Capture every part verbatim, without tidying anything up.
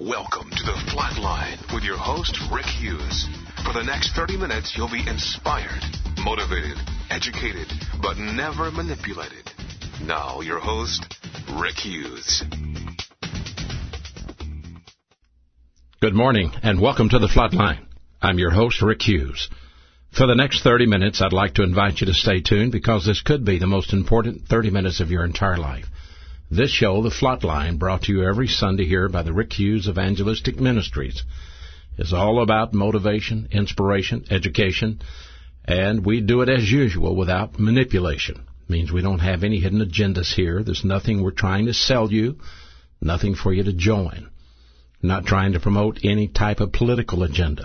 Welcome to the Flatline with your host, Rick Hughes. For the next thirty minutes, you'll be inspired, motivated, educated, but never manipulated. Now, your host, Rick Hughes. Good morning, and welcome to the Flatline. I'm your host, Rick Hughes. For the next thirty minutes, I'd like to invite you to stay tuned because this could be the most important thirty minutes of your entire life. This show, The Flatline, brought to you every Sunday here by the Rick Hughes Evangelistic Ministries, is all about motivation, inspiration, education, and we do it as usual without manipulation. It means we don't have any hidden agendas here. There's nothing we're trying to sell you, nothing for you to join. We're not trying to promote any type of political agenda.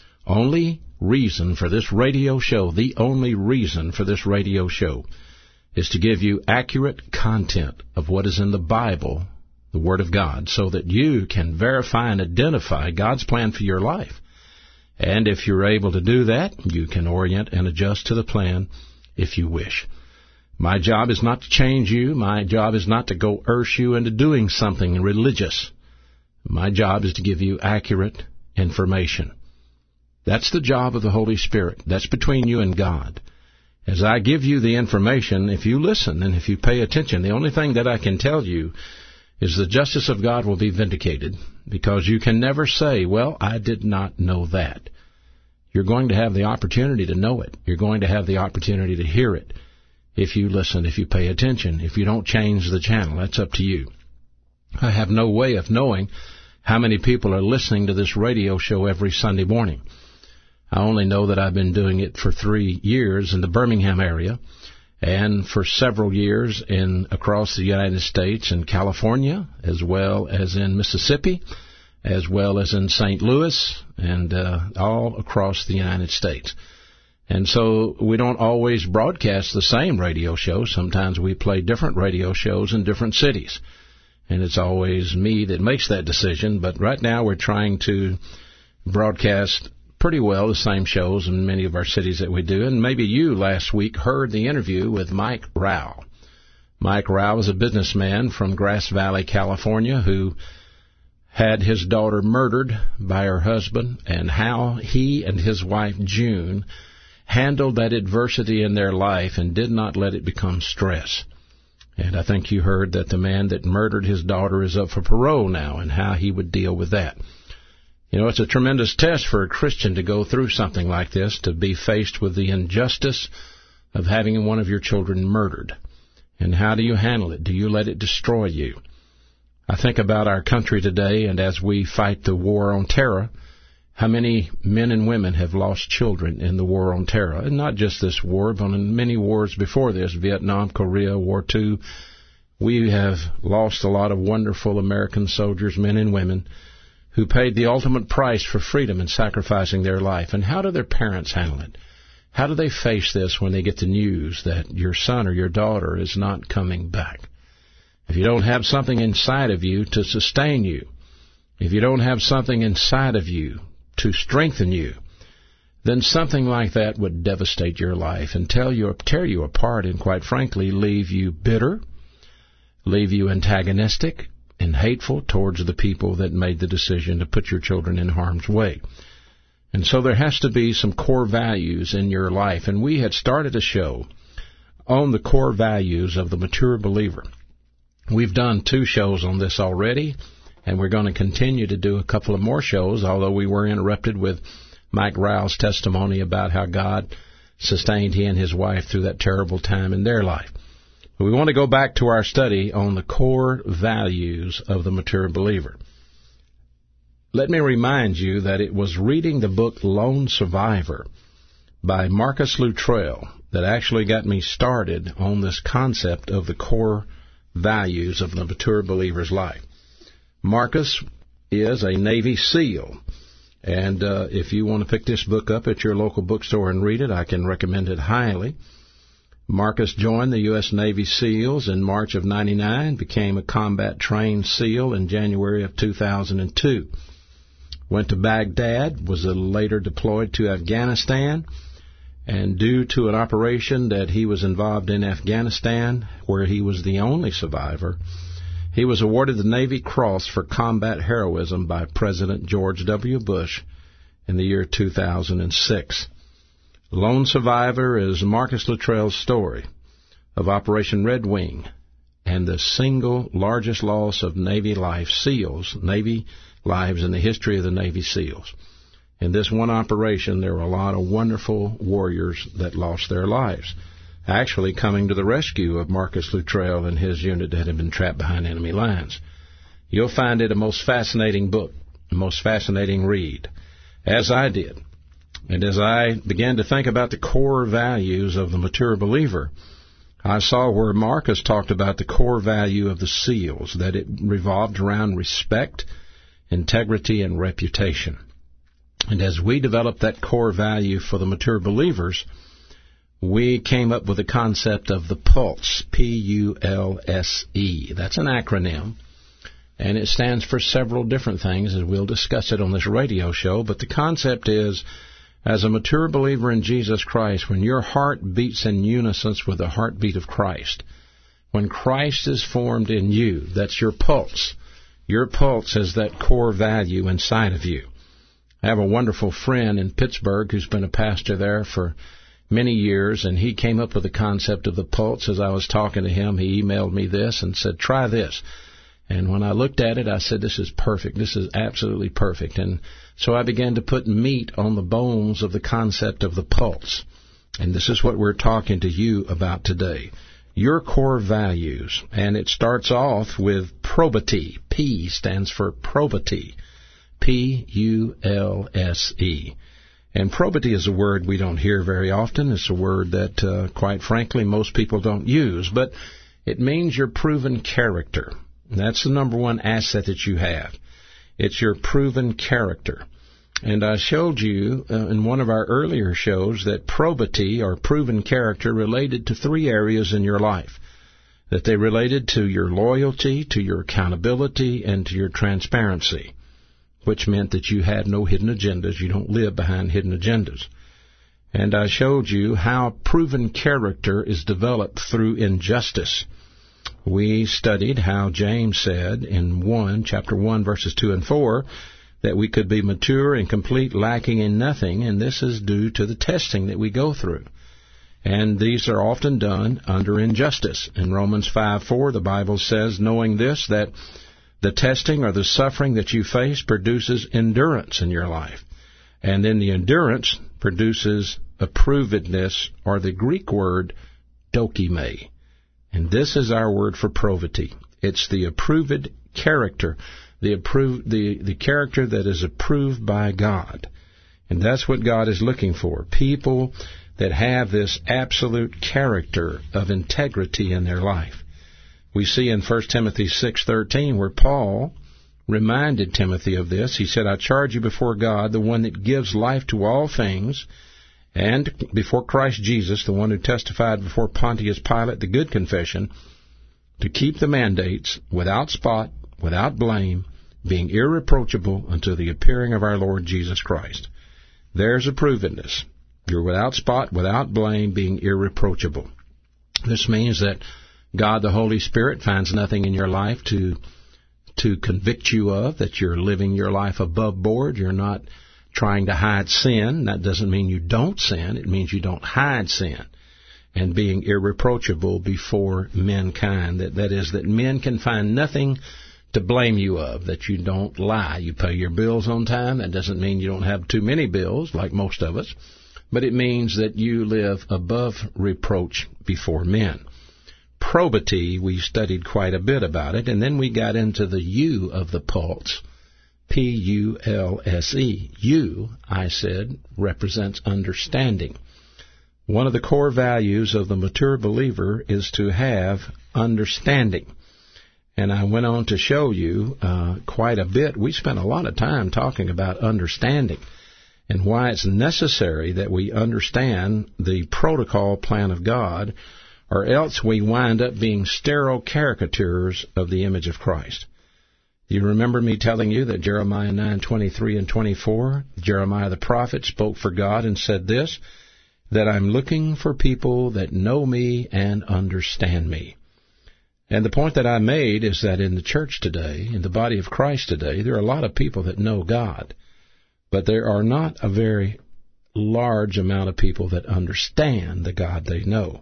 Only reason for this radio show, the only reason for this radio show, is to give you accurate content of what is in the Bible, the Word of God, so that you can verify and identify God's plan for your life. And if you're able to do that, you can orient and adjust to the plan if you wish. My job is not to change you. My job is not to coerce you into doing something religious. My job is to give you accurate information. That's the job of the Holy Spirit. That's between you and God. As I give you the information, if you listen and if you pay attention, the only thing that I can tell you is the justice of God will be vindicated, because you can never say, well, I did not know that. You're going to have the opportunity to know it. You're going to have the opportunity to hear it if you listen, if you pay attention. If you don't change the channel, that's up to you. I have no way of knowing how many people are listening to this radio show every Sunday morning. I only know that I've been doing it for three years in the Birmingham area and for several years in across the United States and California, as well as in Mississippi, as well as in Saint Louis, and uh, all across the United States. And so we don't always broadcast the same radio show. Sometimes we play different radio shows in different cities. And it's always me that makes that decision. But right now we're trying to broadcast pretty well the same shows in many of our cities that we do. And maybe you last week heard the interview with Mike Rao. Mike Rao is a businessman from Grass Valley, California, who had his daughter murdered by her husband, and how he and his wife, June, handled that adversity in their life and did not let it become stress. And I think you heard that the man that murdered his daughter is up for parole now, and how he would deal with that. You know, it's a tremendous test for a Christian to go through something like this, to be faced with the injustice of having one of your children murdered. And how do you handle it? Do you let it destroy you? I think about our country today, and as we fight the war on terror, how many men and women have lost children in the war on terror. And not just this war, but in many wars before this, Vietnam, Korea, War Two. We have lost a lot of wonderful American soldiers, men and women, who paid the ultimate price for freedom and sacrificing their life. And how do their parents handle it? How do they face this when they get the news that your son or your daughter is not coming back? If you don't have something inside of you to sustain you, if you don't have something inside of you to strengthen you, then something like that would devastate your life and tell you, tear you apart, and quite frankly, leave you bitter, leave you antagonistic and hateful towards the people that made the decision to put your children in harm's way. And so there has to be some core values in your life. And we had started a show on the core values of the mature believer. We've done two shows on this already, and we're going to continue to do a couple of more shows, although we were interrupted with Mike Rao's testimony about how God sustained he and his wife through that terrible time in their life. We want to go back to our study on the core values of the mature believer. Let me remind you that it was reading the book Lone Survivor by Marcus Luttrell that actually got me started on this concept of the core values of the mature believer's life. Marcus is a Navy SEAL, and uh, if you want to pick this book up at your local bookstore and read it, I can recommend it highly. Marcus joined the U S Navy SEALs in March of ninety-nine, became a combat-trained SEAL in January of two thousand two. Went to Baghdad, was later deployed to Afghanistan, and due to an operation that he was involved in Afghanistan, where he was the only survivor, He was awarded the Navy Cross for combat heroism by President George W. Bush in the year two thousand six. Lone survivor is Marcus Luttrell's story of Operation Red Wing and the single largest loss of Navy life SEALs, Navy lives in the history of the Navy SEALs. In this one operation, there were a lot of wonderful warriors that lost their lives, actually coming to the rescue of Marcus Luttrell and his unit that had been trapped behind enemy lines. You'll find it a most fascinating book, a most fascinating read, as I did. And as I began to think about the core values of the mature believer, I saw where Marcus talked about the core value of the SEALs, that it revolved around respect, integrity, and reputation. And as we developed that core value for the mature believers, we came up with the concept of the PULSE, P U L S E. That's an acronym, and it stands for several different things, as we'll discuss it on this radio show. But the concept is, as a mature believer in Jesus Christ, when your heart beats in unison with the heartbeat of Christ, when Christ is formed in you, that's your pulse. Your pulse is that core value inside of you. I have a wonderful friend in Pittsburgh who's been a pastor there for many years, and he came up with the concept of the pulse. As I was talking to him, he emailed me this and said, try this. And when I looked at it, I said, this is perfect. This is absolutely perfect. And so I began to put meat on the bones of the concept of the pulse. And this is what we're talking to you about today. Your core values. And it starts off with probity. P stands for probity. P U L S E. And probity is a word we don't hear very often. It's a word that, uh, quite frankly, most people don't use. But it means your proven character. And that's the number one asset that you have. It's your proven character. And I showed you uh, in one of our earlier shows that probity, or proven character, related to three areas in your life. That they related to your loyalty, to your accountability, and to your transparency, which meant that you had no hidden agendas. You don't live behind hidden agendas. And I showed you how proven character is developed through injustice. We studied how James said in one, chapter one, verses two and four, that we could be mature and complete, lacking in nothing, and this is due to the testing that we go through. And these are often done under injustice. In Romans five four, the Bible says, knowing this, that the testing or the suffering that you face produces endurance in your life. And then the endurance produces approvedness, or the Greek word dokime. And this is our word for probity. It's the approved character, the approved, the, the character that is approved by God. And that's what God is looking for. People that have this absolute character of integrity in their life. We see in First Timothy six thirteen where Paul reminded Timothy of this. He said, I charge you before God, the one that gives life to all things, and before Christ Jesus, the one who testified before Pontius Pilate the good confession, to keep the mandates without spot, without blame, being irreproachable until the appearing of our Lord Jesus Christ. There's approvedness. You're without spot, without blame, being irreproachable. This means that God the Holy Spirit finds nothing in your life to to convict you of, that you're living your life above board. You're not trying to hide sin. That doesn't mean you don't sin. It means you don't hide sin. And being irreproachable before mankind. That, that is, that men can find nothing to blame you of, that you don't lie. You pay your bills on time. That doesn't mean you don't have too many bills, like most of us. But it means that you live above reproach before men. Probity, we studied quite a bit about it, and then we got into the U of the pulse, P U L S E. U, I said, represents understanding. One of the core values of the mature believer is to have understanding. And I went on to show you uh, quite a bit. We spent a lot of time talking about understanding and why it's necessary that we understand the protocol plan of God, or else we wind up being sterile caricatures of the image of Christ. You remember me telling you that Jeremiah nine twenty-three and twenty-four, Jeremiah the prophet spoke for God and said this, that I'm looking for people that know me and understand me. And the point that I made is that in the church today, in the body of Christ today, there are a lot of people that know God, but there are not a very large amount of people that understand the God they know.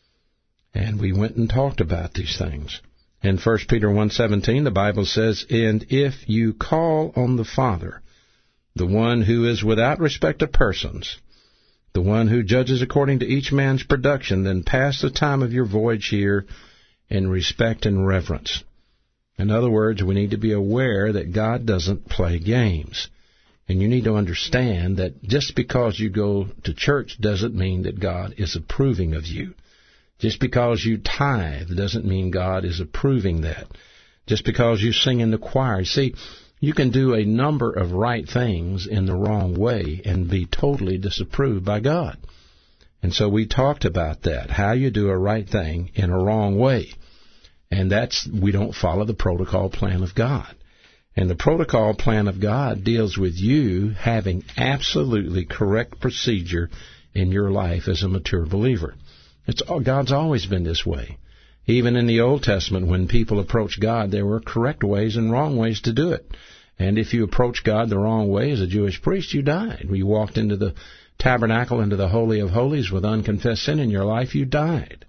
And we went and talked about these things. In First Peter one seventeen, the Bible says, "And if you call on the Father, the one who is without respect of persons, the one who judges according to each man's production, then pass the time of your voyage here in respect and reverence." In other words, we need to be aware that God doesn't play games. And you need to understand that just because you go to church doesn't mean that God is approving of you. Just because you tithe doesn't mean God is approving that. Just because you sing in the choir. See, you can do a number of right things in the wrong way and be totally disapproved by God. And so we talked about that, how you do a right thing in a wrong way. And that's, we don't follow the protocol plan of God. And the protocol plan of God deals with you having absolutely correct procedure in your life as a mature believer. It's God's always been this way. Even in the Old Testament, when people approach God, there were correct ways and wrong ways to do it. And if you approach God the wrong way as a Jewish priest, you died. When you walked into the tabernacle, into the Holy of Holies with unconfessed sin in your life, you died.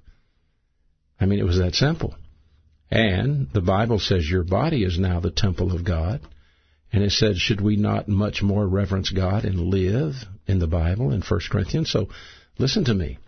I mean, it was that simple. And the Bible says your body is now the temple of God. And it said, should we not much more reverence God and live in the Bible in First Corinthians? So listen to me.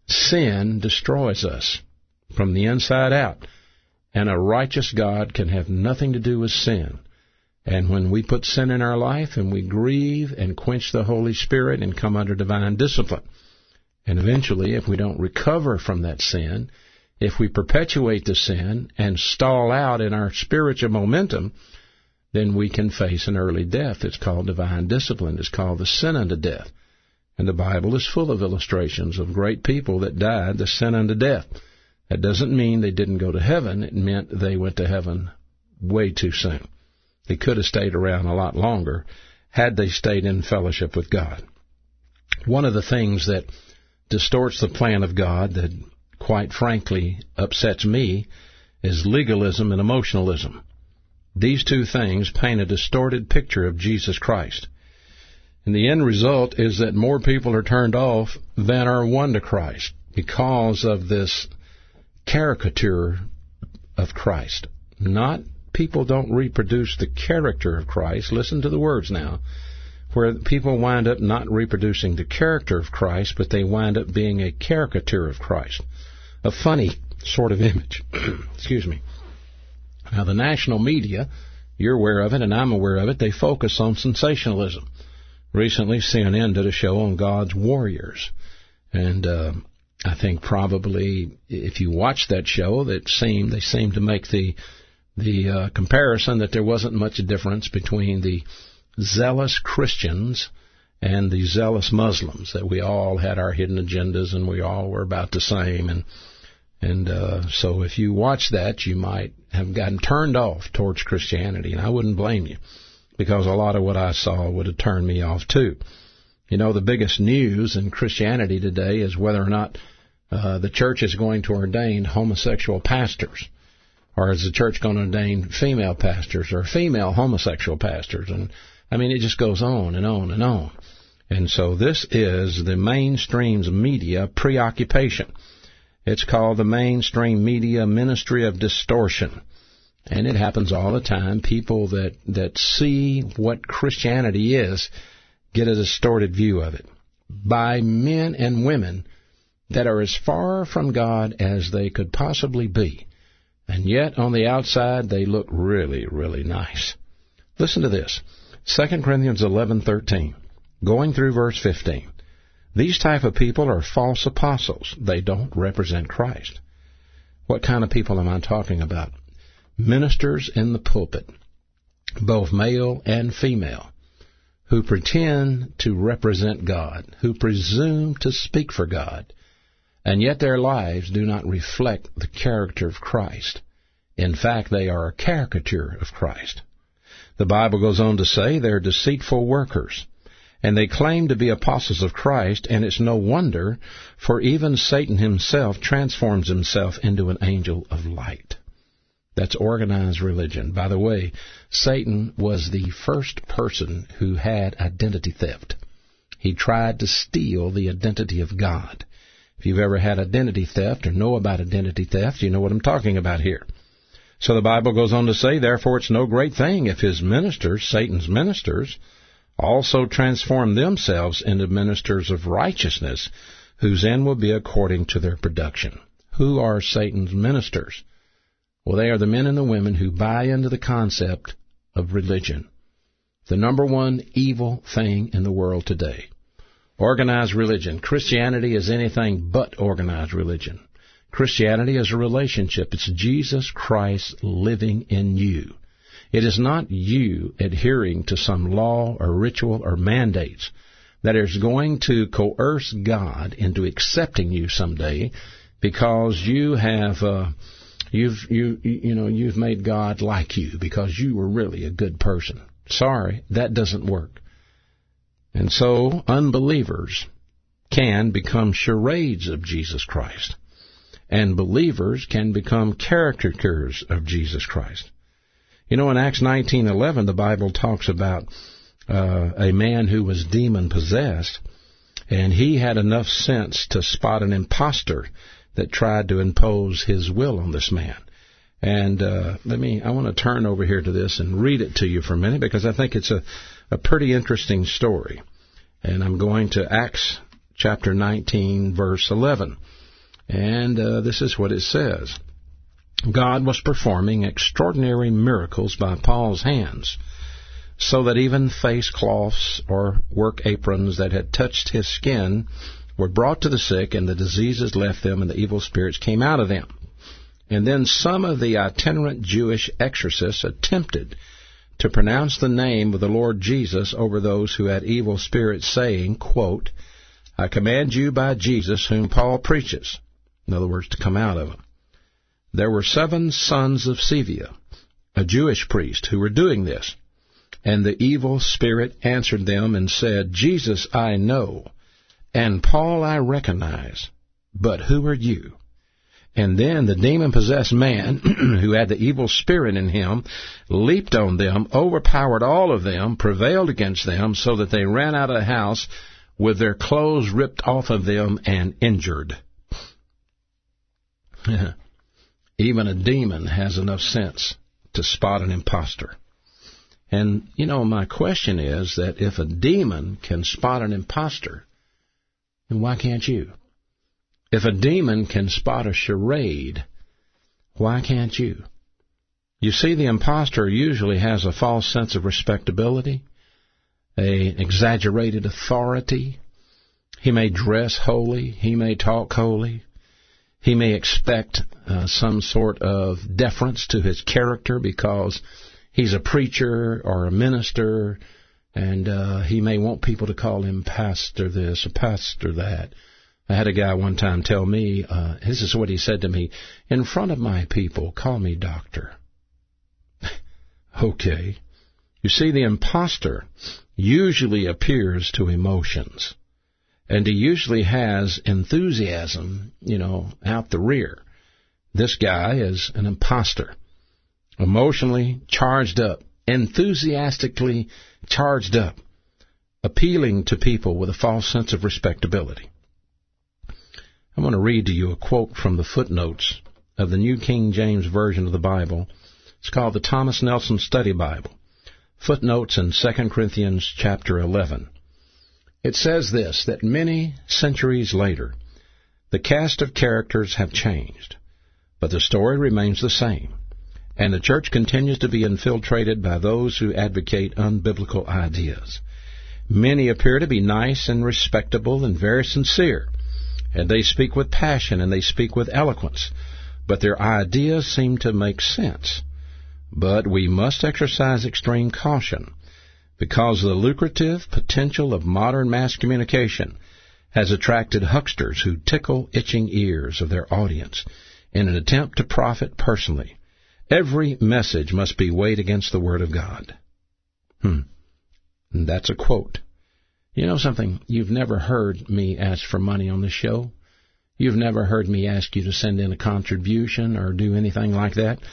Sin destroys us from the inside out. And a righteous God can have nothing to do with sin. And when we put sin in our life and we grieve and quench the Holy Spirit and come under divine discipline, and eventually if we don't recover from that sin, if we perpetuate the sin and stall out in our spiritual momentum, then we can face an early death. It's called divine discipline. It's called the sin unto death. And the Bible is full of illustrations of great people that died the sin unto death. That doesn't mean they didn't go to heaven. It meant they went to heaven way too soon. They could have stayed around a lot longer had they stayed in fellowship with God. One of the things that distorts the plan of God that, quite frankly, upsets me is legalism and emotionalism. These two things paint a distorted picture of Jesus Christ. And the end result is that more people are turned off than are won to Christ because of this caricature of Christ. Not people don't reproduce the character of Christ. Listen to the words now. Where people wind up not reproducing the character of Christ, but they wind up being a caricature of Christ. A funny sort of image. Excuse me. Now, the national media, you're aware of it, and I'm aware of it, they focus on sensationalism. Recently, C N N did a show on God's warriors. And uh, I think probably if you watch that show, that seemed, they seemed to make the the uh, comparison that there wasn't much difference between the zealous Christians and the zealous Muslims, that we all had our hidden agendas and we all were about the same. And and uh, so if you watch that, you might have gotten turned off towards Christianity, and I wouldn't blame you, because a lot of what I saw would have turned me off too. You know, the biggest news in Christianity today is whether or not uh, the church is going to ordain homosexual pastors. Or is the church going to ordain female pastors or female homosexual pastors? And, I mean, it just goes on and on and on. And so this is the mainstream's media preoccupation. It's called the mainstream media ministry of distortion. And it happens all the time. People that, that see what Christianity is get a distorted view of it by men and women that are as far from God as they could possibly be. And yet, on the outside, they look really, really nice. Listen to this. Second Corinthians eleven thirteen, going through verse fifteen. These type of people are false apostles. They don't represent Christ. What kind of people am I talking about? Ministers in the pulpit, both male and female, who pretend to represent God, who presume to speak for God, and yet their lives do not reflect the character of Christ. In fact, they are a caricature of Christ. The Bible goes on to say they're deceitful workers, and they claim to be apostles of Christ, and it's no wonder, for even Satan himself transforms himself into an angel of light. That's organized religion. By the way, Satan was the first person who had identity theft. He tried to steal the identity of God. If you've ever had identity theft or know about identity theft, you know what I'm talking about here. So the Bible goes on to say, therefore it's no great thing if his ministers, Satan's ministers, also transform themselves into ministers of righteousness, whose end will be according to their production. Who are Satan's ministers? Well, they are the men and the women who buy into the concept of religion. The number one evil thing in the world today. Organized religion. Christianity is anything but organized religion. Christianity is a relationship. It's Jesus Christ living in you. It is not you adhering to some law or ritual or mandates that is going to coerce God into accepting you someday because you have... Uh, You've you you know you've made God like you because you were really a good person. Sorry, that doesn't work. And so unbelievers can become charades of Jesus Christ, and believers can become caricatures of Jesus Christ. You know, in Acts nineteen eleven, the Bible talks about uh, a man who was demon possessed, and he had enough sense to spot an impostor that tried to impose his will on this man. And uh, let me, I want to turn over here to this and read it to you for a minute because I think it's a, a pretty interesting story. And I'm going to Acts chapter nineteen, verse eleven. And uh, this is what it says. God was performing extraordinary miracles by Paul's hands, so that even face cloths or work aprons that had touched his skin were brought to the sick, and the diseases left them, and the evil spirits came out of them. And then some of the itinerant Jewish exorcists attempted to pronounce the name of the Lord Jesus over those who had evil spirits, saying, quote, I command you by Jesus whom Paul preaches. In other words, to come out of them. There were seven sons of Sceva, a Jewish priest, who were doing this. And the evil spirit answered them and said, Jesus I know, and Paul I recognize, but who are you? And then the demon-possessed man, who had the evil spirit in him, leaped on them, overpowered all of them, prevailed against them, so that they ran out of the house with their clothes ripped off of them and injured. Even a demon has enough sense to spot an imposter. And, you know, my question is that if a demon can spot an imposter, then why can't you? If a demon can spot a charade, why can't you? You see, the imposter usually has a false sense of respectability, an exaggerated authority. He may dress holy. He may talk holy. He may expect uh, some sort of deference to his character because he's a preacher or a minister, and uh, he may want people to call him pastor this or pastor that. I had a guy one time tell me, uh, this is what he said to me, in front of my people, call me doctor. Okay. You see, the imposter usually appears to emotions, and he usually has enthusiasm, you know, out the rear. This guy is an imposter, emotionally charged up, enthusiastically charged up, appealing to people with a false sense of respectability. I want to read to you a quote from the footnotes of the New King James Version of the Bible. It's called the Thomas Nelson Study Bible. Footnotes in Second Corinthians chapter eleven. It says this, that many centuries later, the cast of characters have changed, but the story remains the same, and the church continues to be infiltrated by those who advocate unbiblical ideas. Many appear to be nice and respectable and very sincere, and they speak with passion and they speak with eloquence, but their ideas seem to make sense. But we must exercise extreme caution, because the lucrative potential of modern mass communication has attracted hucksters who tickle itching ears of their audience in an attempt to profit personally. Every message must be weighed against the Word of God. Hmm. And that's a quote. You know something? You've never heard me ask for money on this show. You've never heard me ask you to send in a contribution or do anything like that.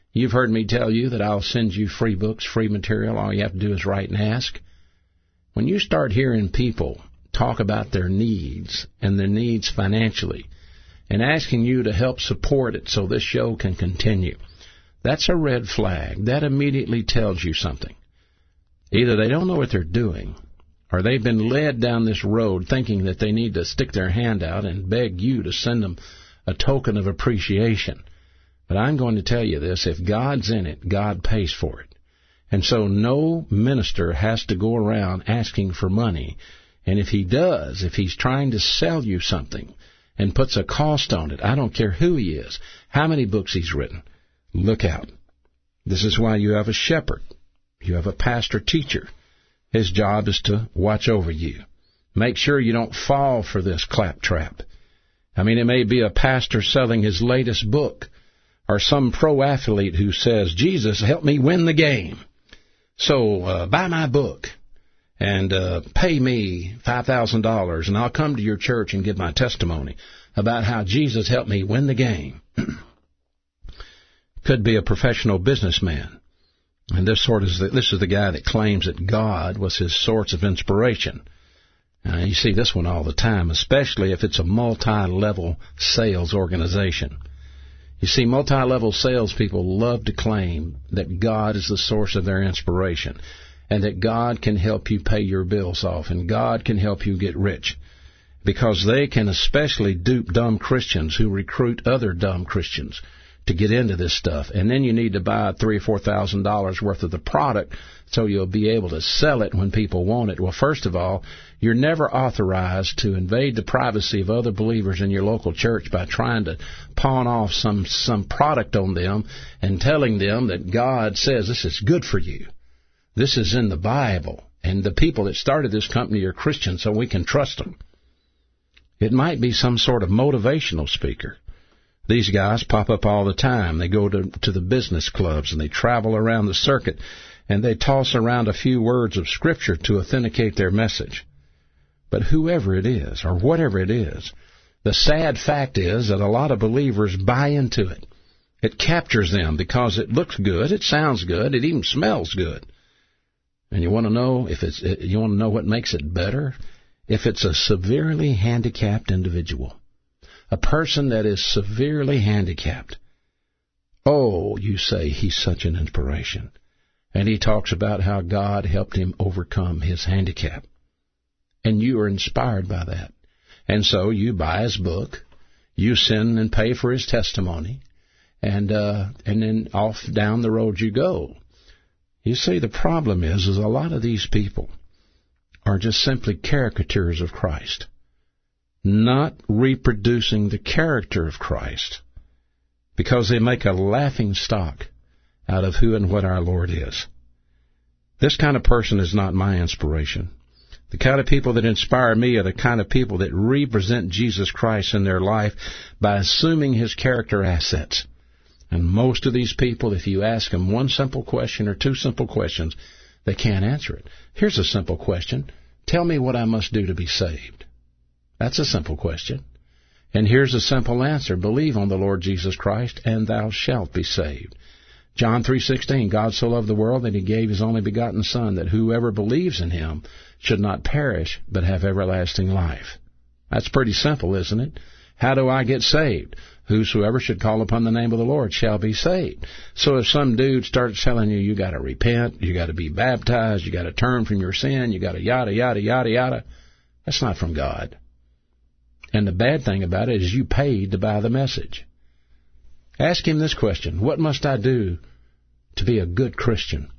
You've heard me tell you that I'll send you free books, free material. All you have to do is write and ask. When you start hearing people talk about their needs and their needs financially and asking you to help support it so this show can continue, that's a red flag. That immediately tells you something. Either they don't know what they're doing, or they've been led down this road thinking that they need to stick their hand out and beg you to send them a token of appreciation. But I'm going to tell you this, if God's in it, God pays for it. And so no minister has to go around asking for money. And if he does, if he's trying to sell you something and puts a cost on it, I don't care who he is, how many books he's written, look out. This is why you have a shepherd. You have a pastor-teacher. His job is to watch over you. Make sure you don't fall for this claptrap. I mean, it may be a pastor selling his latest book, or some pro athlete who says, Jesus, help me win the game. So uh, buy my book and uh, pay me five thousand dollars, and I'll come to your church and give my testimony about how Jesus helped me win the game. Could be a professional businessman. And this sort is the, this is the guy that claims that God was his source of inspiration. Uh, you see this one all the time, especially if it's a multi-level sales organization. You see, multi-level salespeople love to claim that God is the source of their inspiration and that God can help you pay your bills off and God can help you get rich, because they can especially dupe dumb Christians who recruit other dumb Christians to get into this stuff. And then you need to buy three or four thousand dollars worth of the product so you'll be able to sell it when people want it. Well, first of all, you're never authorized to invade the privacy of other believers in your local church by trying to pawn off some some product on them and telling them that God says this is good for you. This is in the Bible, and the people that started this company are Christians, so we can trust them. It might be some sort of motivational speaker. These guys pop up all the time. They go to, to the business clubs and they travel around the circuit and they toss around a few words of Scripture to authenticate their message. But whoever it is, or whatever it is, the sad fact is that a lot of believers buy into it. It captures them because it looks good, it sounds good, it even smells good. And you want to know if it's you want to know what makes it better? If it's a severely handicapped individual. A person that is severely handicapped. Oh, you say he's such an inspiration. And he talks about how God helped him overcome his handicap. And you are inspired by that. And so you buy his book, you send and pay for his testimony, and uh, and then off down the road you go. You see, the problem is, is a lot of these people are just simply caricatures of Christ, not reproducing the character of Christ, because they make a laughing stock out of who and what our Lord is. This kind of person is not my inspiration. The kind of people that inspire me are the kind of people that represent Jesus Christ in their life by assuming his character assets. And most of these people, if you ask them one simple question or two simple questions, they can't answer it. Here's a simple question. Tell me what I must do to be saved. That's a simple question. And here's a simple answer. Believe on the Lord Jesus Christ, and thou shalt be saved. John three sixteen, God so loved the world that he gave his only begotten Son, that whoever believes in him should not perish, but have everlasting life. That's pretty simple, isn't it? How do I get saved? Whosoever should call upon the name of the Lord shall be saved. So if some dude starts telling you, you got to repent, you got to be baptized, you got to turn from your sin, you got to yada, yada, yada, yada, that's not from God. And the bad thing about it is you paid to buy the message. Ask him this question. What must I do to be a good Christian?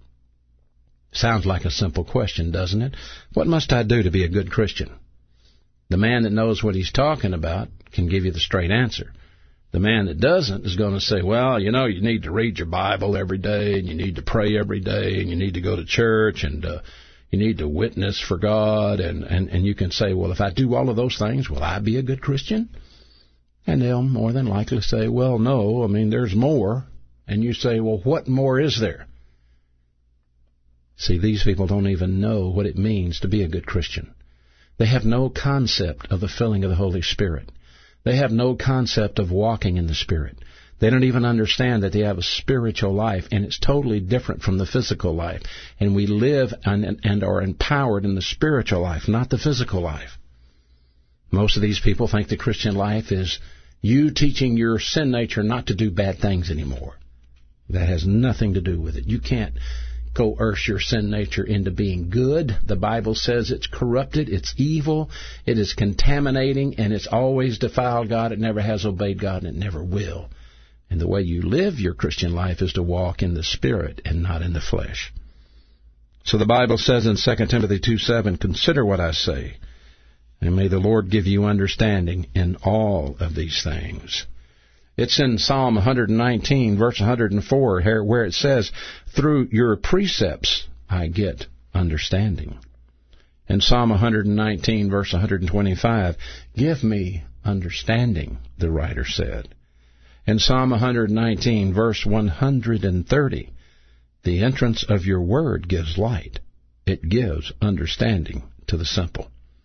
Sounds like a simple question, doesn't it? What must I do to be a good Christian? The man that knows what he's talking about can give you the straight answer. The man that doesn't is going to say, well, you know, you need to read your Bible every day, and you need to pray every day, and you need to go to church, and uh, you need to witness for God. And, and, and you can say, well, if I do all of those things, will I be a good Christian? And they'll more than likely say, well, no, I mean, there's more. And you say, well, what more is there? See, these people don't even know what it means to be a good Christian. They have no concept of the filling of the Holy Spirit. They have no concept of walking in the Spirit. They don't even understand that they have a spiritual life, and it's totally different from the physical life. And we live and, and are empowered in the spiritual life, not the physical life. Most of these people think the Christian life is you teaching your sin nature not to do bad things anymore. That has nothing to do with it. You can't coerce your sin nature into being good. The Bible says it's corrupted, it's evil, it is contaminating, and it's always defiled God. It never has obeyed God, and it never will. And the way you live your Christian life is to walk in the Spirit and not in the flesh. So the Bible says in Second Timothy two seven, consider what I say, and may the Lord give you understanding in all of these things. It's in Psalm one nineteen, verse one hundred four, where it says, through your precepts I get understanding. In Psalm one nineteen, verse one twenty-five, give me understanding, the writer said. In Psalm one nineteen, verse one hundred thirty, the entrance of your word gives light. It gives understanding to the simple.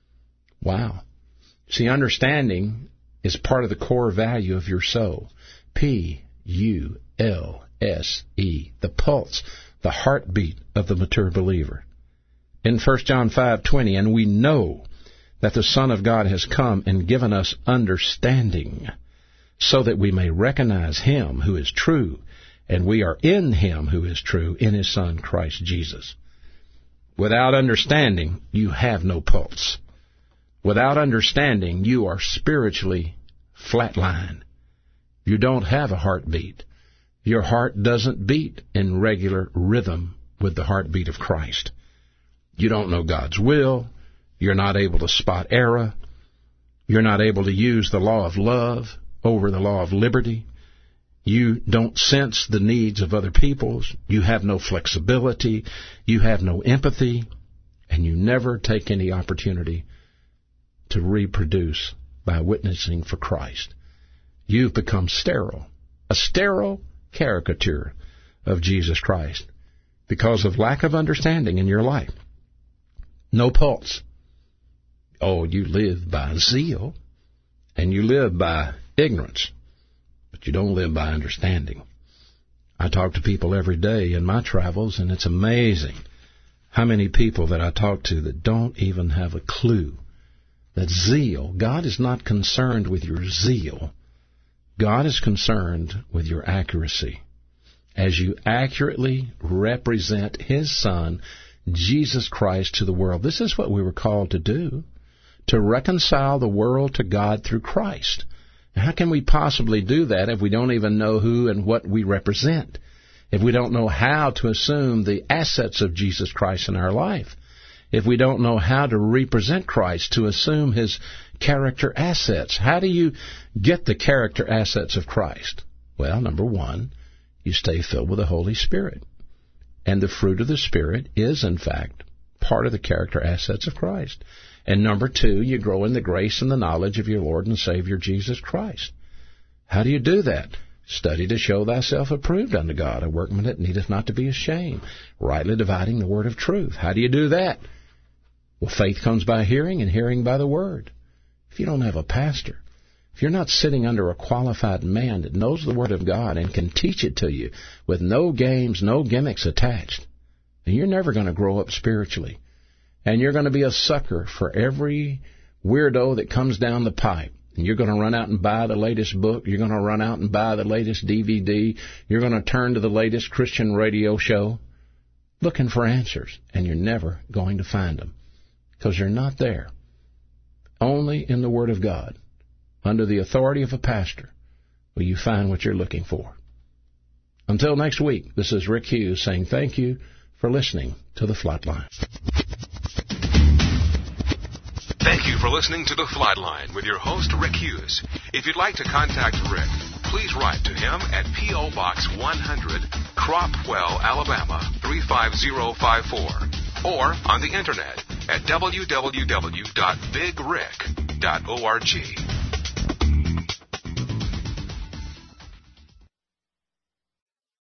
Wow. See, understanding is part of the core value of your soul. P U L S E, the pulse, the heartbeat of the mature believer. In First John five twenty, and we know that the Son of God has come and given us understanding, so that we may recognize Him who is true, and we are in Him who is true, in His Son, Christ Jesus. Without understanding, you have no pulse. Without understanding, you are spiritually flatlined. You don't have a heartbeat. Your heart doesn't beat in regular rhythm with the heartbeat of Christ. You don't know God's will. You're not able to spot error. You're not able to use the law of love over the law of liberty. You don't sense the needs of other peoples. You have no flexibility. You have no empathy. And you never take any opportunity to reproduce by witnessing for Christ. You've become sterile, a sterile caricature of Jesus Christ because of lack of understanding in your life. No pulse. Oh, you live by zeal and you live by ignorance, but you don't live by understanding. I talk to people every day in my travels, and it's amazing how many people that I talk to that don't even have a clue that zeal, God is not concerned with your zeal. God is concerned with your accuracy. As you accurately represent His Son, Jesus Christ, to the world. This is what we were called to do, to reconcile the world to God through Christ. How can we possibly do that if we don't even know who and what we represent? If we don't know how to assume the assets of Jesus Christ in our life? If we don't know how to represent Christ, to assume His character assets? How do you get the character assets of Christ? Well, number one, you stay filled with the Holy Spirit. And the fruit of the Spirit is, in fact, part of the character assets of Christ. And number two, you grow in the grace and the knowledge of your Lord and Savior, Jesus Christ. How do you do that? Study to show thyself approved unto God, a workman that needeth not to be ashamed, rightly dividing the word of truth. How do you do that? Well, faith comes by hearing, and hearing by the word. If you don't have a pastor, if you're not sitting under a qualified man that knows the Word of God and can teach it to you with no games, no gimmicks attached, then you're never going to grow up spiritually. And you're going to be a sucker for every weirdo that comes down the pipe. And you're going to run out and buy the latest book. You're going to run out and buy the latest D V D. You're going to turn to the latest Christian radio show looking for answers. And you're never going to find them because you're not there. Only in the Word of God, under the authority of a pastor, will you find what you're looking for. Until next week, this is Rick Hughes saying thank you for listening to The Flatline. Thank you for listening to The Flatline with your host, Rick Hughes. If you'd like to contact Rick, please write to him at P O. Box one hundred, Cropwell, Alabama, three five zero five four, or on the Internet at w w w dot big rick dot org.